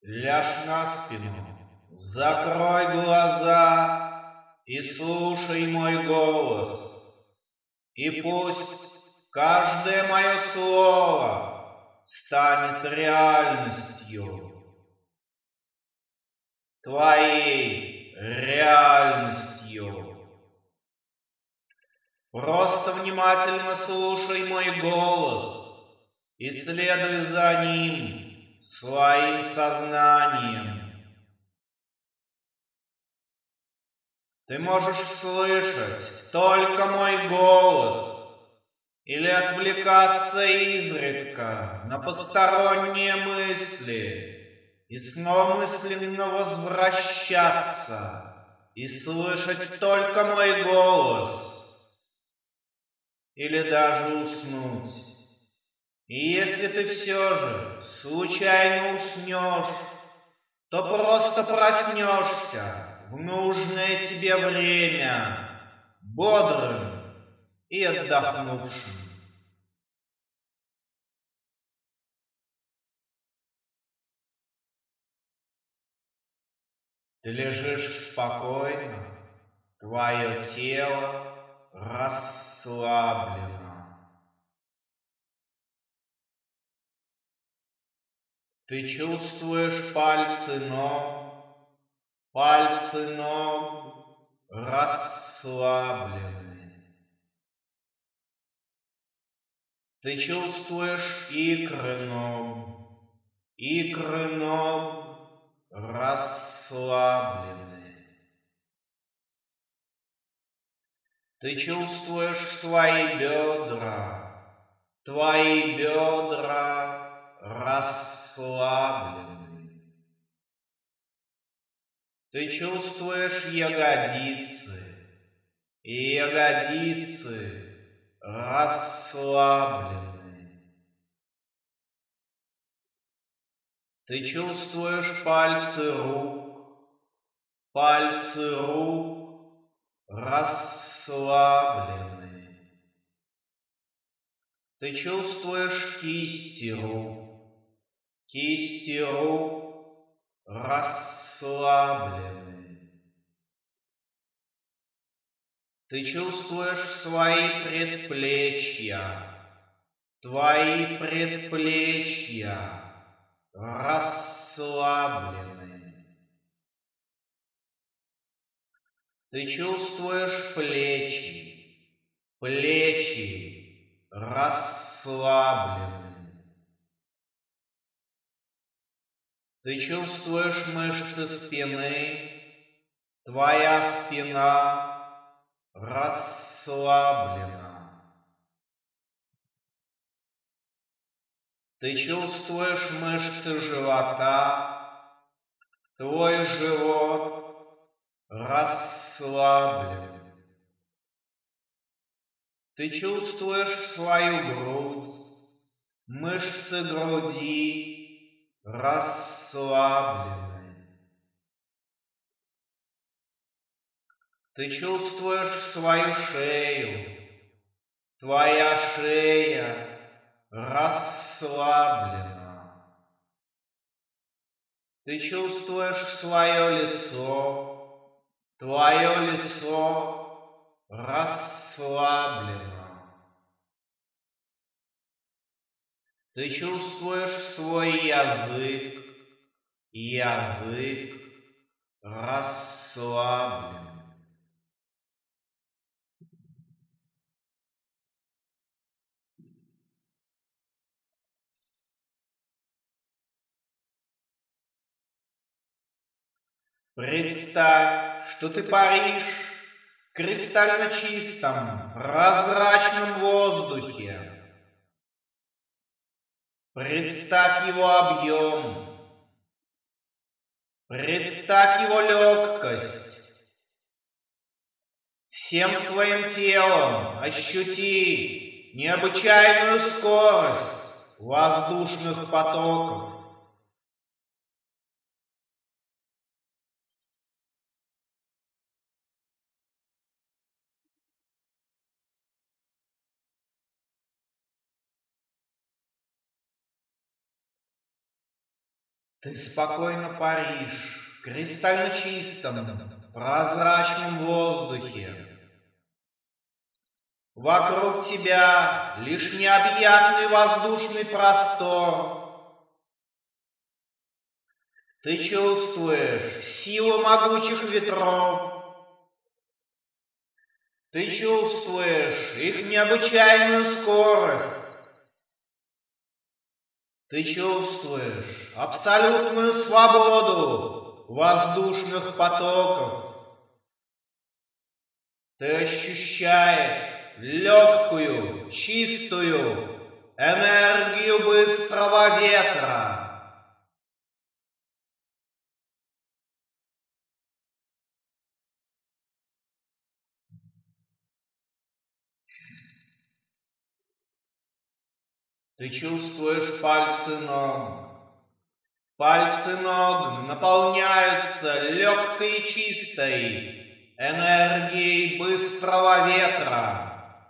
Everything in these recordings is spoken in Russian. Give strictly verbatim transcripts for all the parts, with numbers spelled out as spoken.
Ляжь на спину, закрой глаза и слушай мой голос. И пусть каждое мое слово станет реальностью, твоей реальностью. Просто внимательно слушай мой голос и следуй за ним своим сознанием. Ты можешь слышать только мой голос или отвлекаться изредка на посторонние мысли и снова мысленно возвращаться и слышать только мой голос, или даже уснуть. И если ты все же случайно уснешь, то просто проснешься в нужное тебе время, бодрым и отдохнувшим. Ты лежишь спокойно, твое тело расслаблено. Ты чувствуешь пальцы ног, пальцы ног расслаблены. Ты чувствуешь икры ног, икры ног расслаблены. Ты чувствуешь свои бедра, твои бедра расслаблены. Ты чувствуешь ягодицы, и ягодицы расслаблены. Ты чувствуешь пальцы рук, пальцы рук расслаблены. Ты чувствуешь кисти рук, кисти рук расслаблены. Ты чувствуешь свои предплечья, твои предплечья расслаблены. Ты чувствуешь плечи, плечи расслаблены. Ты чувствуешь мышцы спины, твоя спина расслаблена. Ты чувствуешь мышцы живота, твой живот расслаблен. Ты чувствуешь свою грудь, мышцы груди расслаблены. Ты чувствуешь свою шею, твоя шея расслаблена. Ты чувствуешь свое лицо, твое лицо расслаблено. Ты чувствуешь свой язык, язык расслаблен. Представь, что ты паришь в кристально чистом, прозрачном воздухе. Представь его объем, представь его легкость. Всем своим телом ощути необычайную скорость воздушных потоков. Ты спокойно паришь в кристально чистом, прозрачном воздухе. Вокруг тебя лишь необъятный воздушный простор. Ты чувствуешь силу могучих ветров. Ты чувствуешь их необычайную скорость. Ты чувствуешь абсолютную свободу воздушных потоков. Ты ощущаешь легкую, чистую энергию быстрого ветра. Ты чувствуешь пальцы ног. Пальцы ног наполняются легкой и чистой энергией быстрого ветра.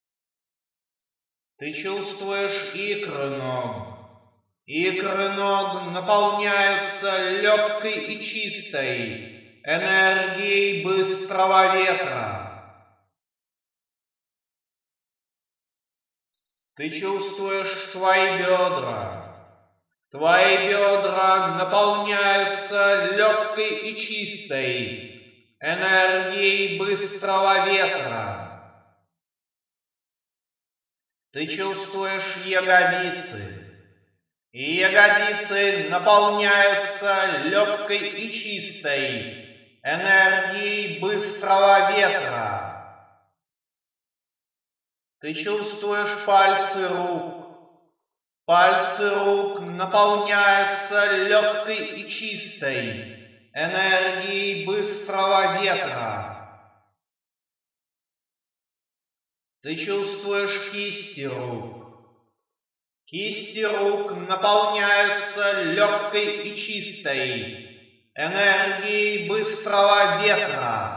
Ты чувствуешь икры ног. Икры ног наполняются легкой и чистой энергией быстрого ветра. Ты чувствуешь свои бедра. Твои бедра наполняются легкой и чистой энергией быстрого ветра. Ты чувствуешь ягодицы. И ягодицы наполняются легкой и чистой энергией быстрого ветра. Ты чувствуешь пальцы рук. Пальцы рук наполняются легкой и чистой энергией быстрого ветра. Ты чувствуешь кисти рук. Кисти рук наполняются легкой и чистой энергией быстрого ветра.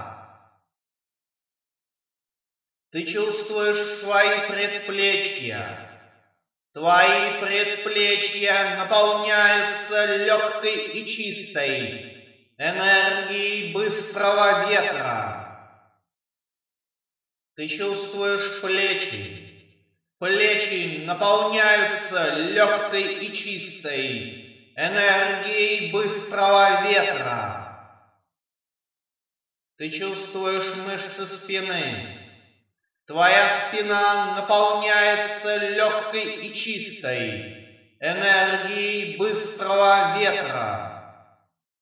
Ты чувствуешь свои предплечья. Твои предплечья наполняются легкой и чистой энергией быстрого ветра. Ты чувствуешь плечи. Плечи наполняются легкой и чистой энергией быстрого ветра. Ты чувствуешь мышцы спины. Твоя спина наполняется легкой и чистой энергией быстрого ветра.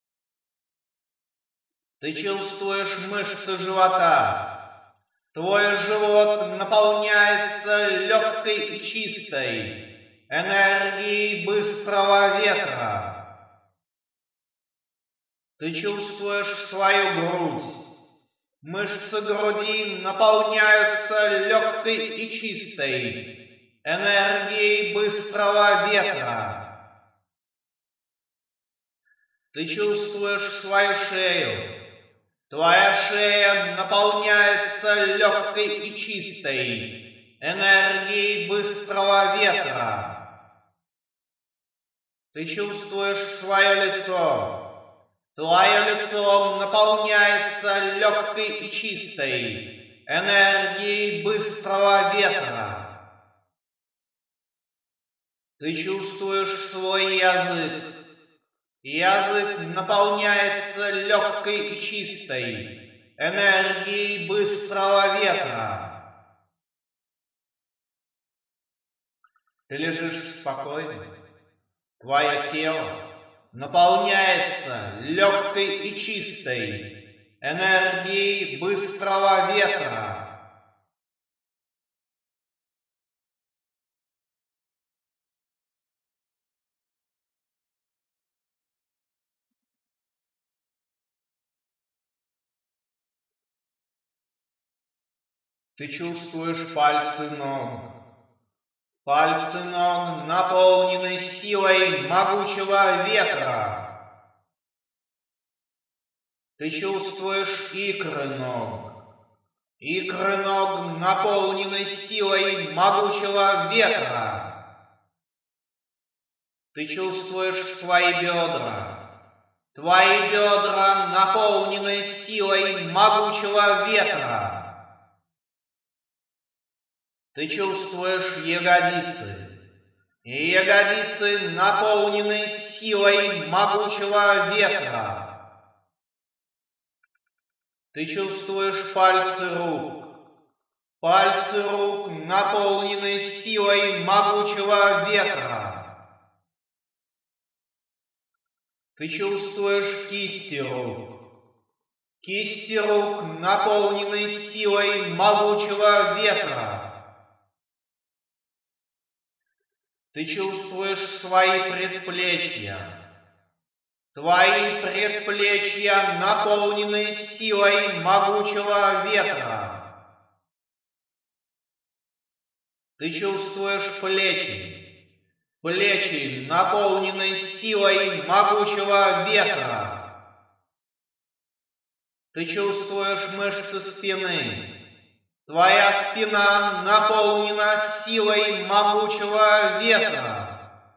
Ты чувствуешь мышцы живота. Твой живот наполняется легкой и чистой энергией быстрого ветра. Ты чувствуешь свою грудь. Мышцы груди наполняются легкой и чистой энергией быстрого ветра. Ты чувствуешь свою шею. Твоя шея наполняется легкой и чистой энергией быстрого ветра. Ты чувствуешь свое лицо. Твое лицо наполняется легкой и чистой энергией быстрого ветра. Ты чувствуешь свой язык. Язык наполняется легкой и чистой энергией быстрого ветра. Ты лежишь спокойно. Твое тело наполняется легкой и чистой энергией быстрого ветра. Ты чувствуешь пальцы ног. Пальцы ног наполнены силой могучего ветра. Ты чувствуешь икры ног. Икры ног наполнены силой могучего ветра. Ты чувствуешь свои бедра. Твои бедра наполнены силой могучего ветра. Ты чувствуешь ягодицы. И ягодицы наполнены силой могучего ветра. Ты чувствуешь пальцы рук. Пальцы рук наполнены силой могучего ветра. Ты чувствуешь кисти рук. Кисти рук наполнены силой могучего ветра. Ты чувствуешь свои предплечья. Твои предплечья наполнены силой могучего ветра. Ты чувствуешь плечи. Плечи наполнены силой могучего ветра. Ты чувствуешь мышцы спины. Твоя спина наполнена силой могучего ветра.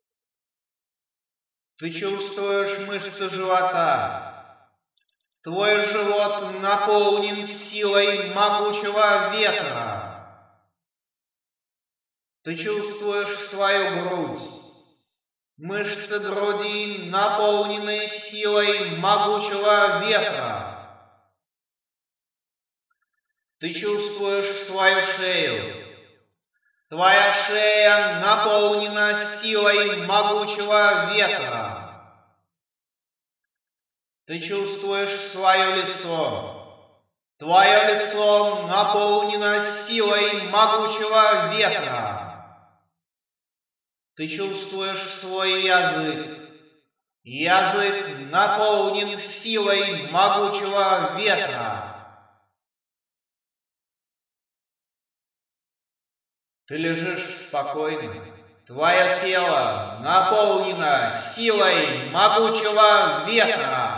Ты чувствуешь мышцы живота. Твой живот наполнен силой могучего ветра. Ты чувствуешь свою грудь. Мышцы груди наполнены силой могучего ветра. Ты чувствуешь свою шею. Твоя шея наполнена силой могучего ветра. Ты чувствуешь свое лицо. Твое лицо наполнено силой могучего ветра. Ты чувствуешь свой язык. Язык наполнен силой могучего ветра. Ты лежишь спокойно. Твое тело наполнено силой могучего ветра.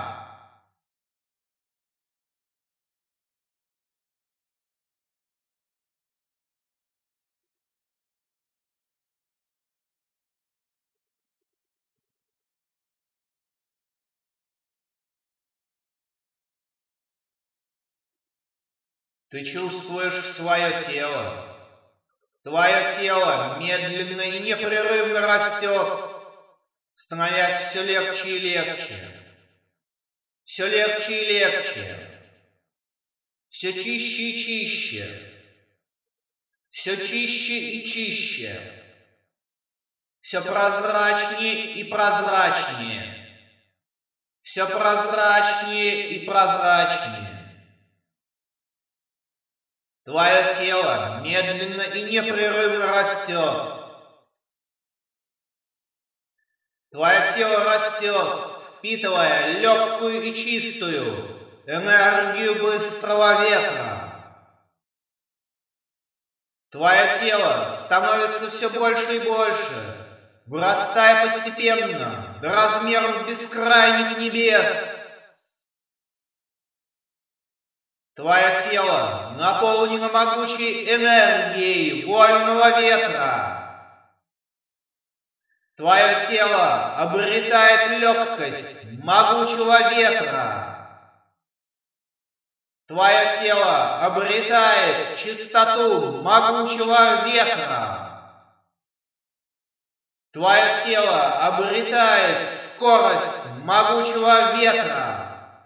Ты чувствуешь свое тело. Твое тело медленно и непрерывно растет, становясь все легче и легче. Все легче и легче. Все чище и чище. Все чище и чище. Все прозрачнее и прозрачнее. Все прозрачнее и прозрачнее. Твое тело медленно и непрерывно растет. Твое тело растет, впитывая легкую и чистую энергию быстрого ветра. Твое тело становится все больше и больше, вырастая постепенно до размеров бескрайних небес. Твое тело наполнено могучей энергией вольного ветра. Твое тело обретает легкость могучего ветра. Твое тело обретает чистоту могучего ветра. Твое тело обретает скорость могучего ветра.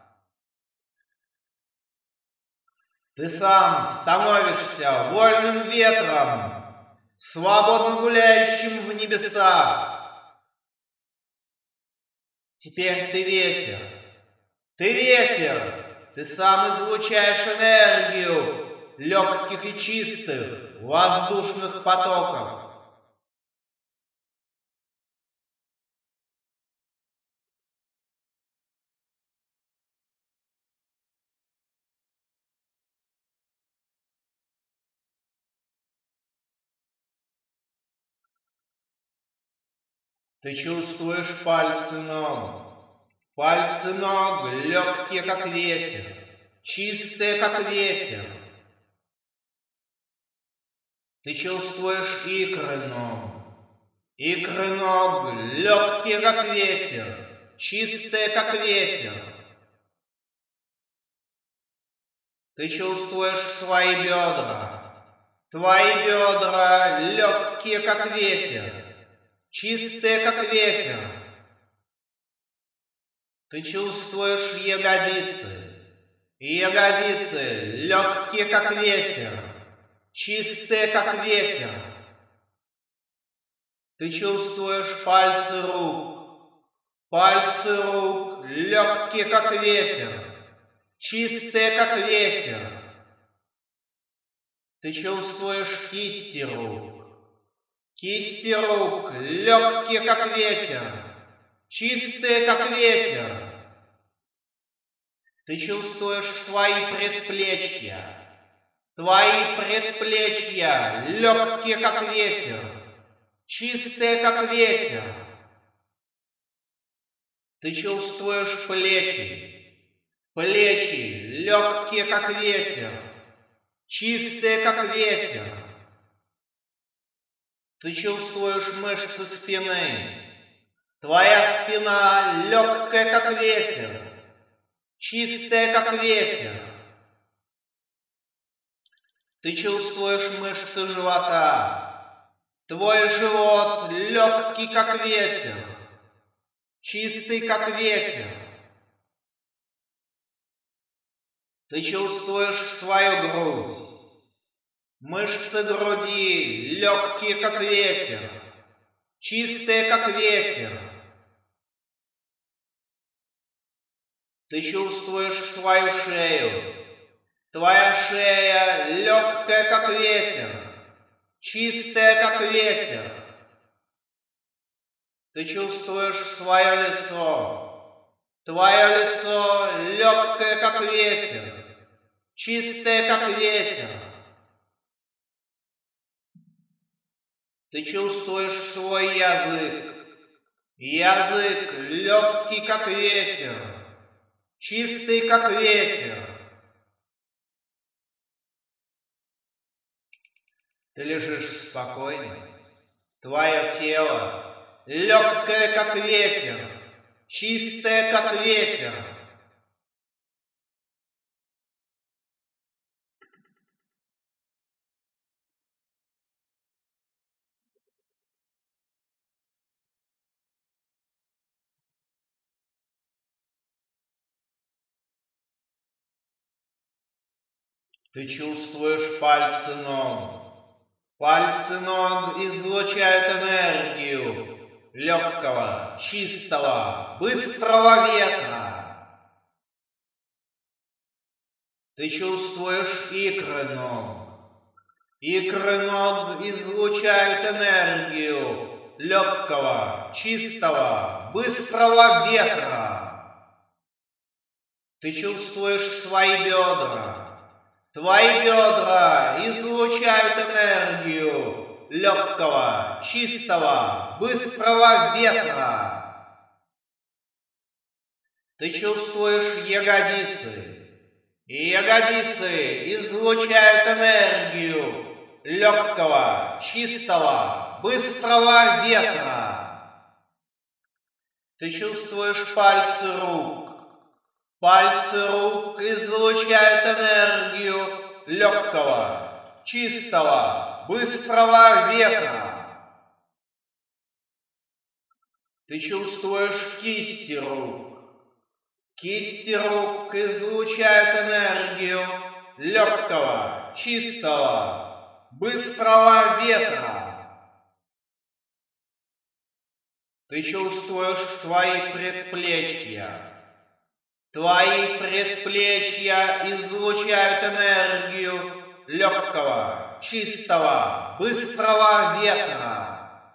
Ты сам становишься вольным ветром, свободно гуляющим в небесах. Теперь ты ветер. Ты ветер. Ты сам излучаешь энергию легких и чистых воздушных потоков. Ты чувствуешь пальцы ног. Пальцы ног легкие, как ветер, чистые, как ветер. Ты чувствуешь икры ног. Икры ног легкие, как ветер, чистые, как ветер. Ты чувствуешь свои бедра. Твои бедра легкие, как ветер, чистые, как ветер. Ты чувствуешь ягодицы. Ягодицы легкие, как ветер, чистые, как ветер. Ты чувствуешь пальцы рук. Пальцы рук легкие, как ветер, чистые, как ветер. Ты чувствуешь кисти рук. Кисти рук легкие, как ветер, чистые, как ветер. Ты чувствуешь свои предплечья. Твои предплечья легкие, как ветер, чистые, как ветер. Ты чувствуешь плечи. Плечи легкие, как ветер, чистые, как ветер. Ты чувствуешь мышцы спины. Твоя спина легкая, как ветер, чистая, как ветер. Ты чувствуешь мышцы живота. Твой живот легкий, как ветер, чистый, как ветер. Ты чувствуешь свою грудь. Мышцы груди легкие, как ветер, чистые, как ветер. Ты чувствуешь свою шею. Твоя шея легкая, как ветер, чистая, как ветер. Ты чувствуешь свое лицо. Твое лицо легкое, как ветер, чистое, как ветер. Ты чувствуешь свой язык. Язык легкий, как ветер, чистый, как ветер. Ты лежишь спокойно. Твое тело легкое, как ветер, чистое, как ветер. Ты чувствуешь пальцы ног. Пальцы ног излучают энергию легкого, чистого, быстрого ветра. Ты чувствуешь икры ног. Икры ног излучают энергию легкого, чистого, быстрого ветра. Ты чувствуешь свои бедра. Твои бедра излучают энергию легкого, чистого, быстрого ветра. Ты чувствуешь ягодицы. Ягодицы излучают энергию легкого, чистого, быстрого ветра. Ты чувствуешь пальцы рук. Пальцы рук излучают энергию легкого, чистого, быстрого ветра. Ты чувствуешь кисти рук. Кисти рук излучают энергию легкого, чистого, быстрого ветра. Ты чувствуешь свои предплечья. Твои предплечья излучают энергию легкого, чистого, быстрого ветра.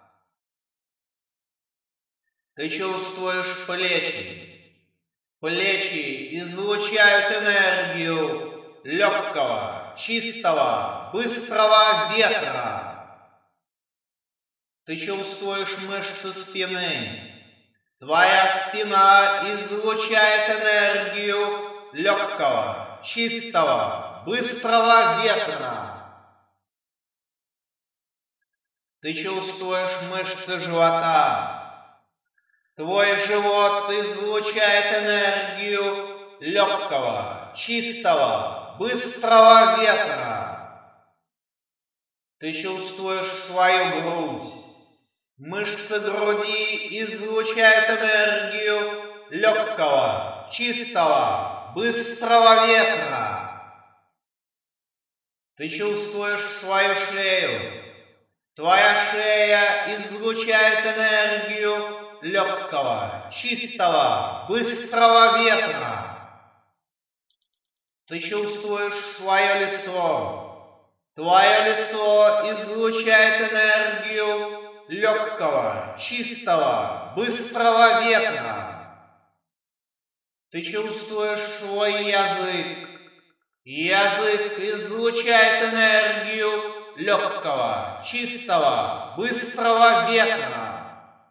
Ты чувствуешь плечи. Плечи излучают энергию легкого, чистого, быстрого ветра. Ты чувствуешь мышцы спины. Твоя спина излучает энергию легкого, чистого, быстрого ветра. Ты чувствуешь мышцы живота. Твой живот излучает энергию легкого, чистого, быстрого ветра. Ты чувствуешь свою грудь. Мышцы груди излучают энергию легкого, чистого, быстрого ветра. Ты чувствуешь свою шею. Твоя шея излучает энергию легкого, чистого, быстрого ветра. Ты чувствуешь свое лицо. Твое лицо излучает энергию легкого, чистого, быстрого ветра. Ты чувствуешь свой язык. Язык излучает энергию легкого, чистого, быстрого ветра.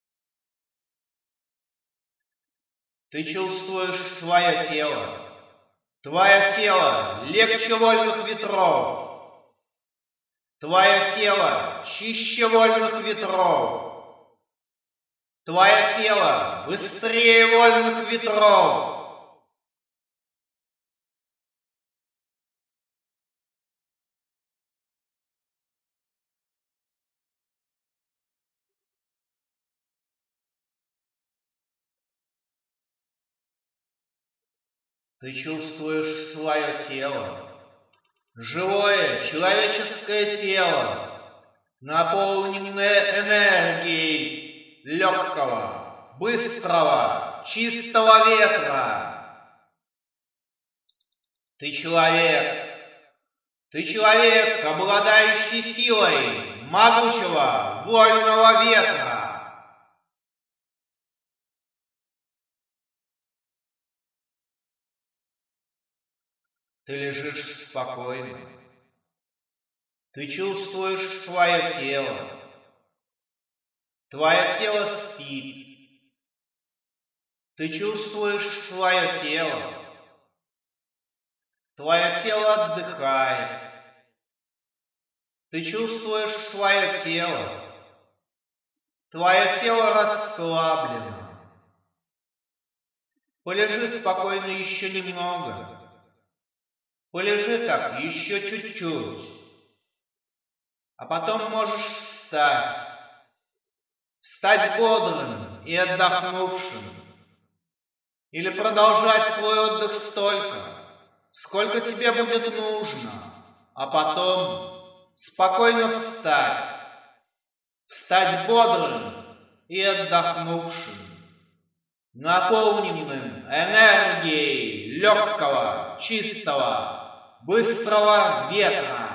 Ты чувствуешь свое тело. Твое тело легче вольных ветров. Твое тело чище вольных ветров. Твое тело быстрее вольных ветров. Ты чувствуешь свое тело. Живое человеческое тело, наполненное энергией легкого, быстрого, чистого ветра. Ты человек. Ты человек, обладающий силой могучего, вольного ветра. Ты лежишь спокойно. Ты чувствуешь свое тело. Твое тело спит. Ты чувствуешь свое тело. Твое тело отдыхает. Ты чувствуешь свое тело. Твое тело расслаблено. Полежи спокойно еще немного. Полежи так еще чуть-чуть. А потом можешь встать. Встать бодрым и отдохнувшим. Или продолжать свой отдых столько, сколько тебе будет нужно. А потом спокойно встать. Встать бодрым и отдохнувшим. Наполненным энергией легкого, чистого, быстрого ветра.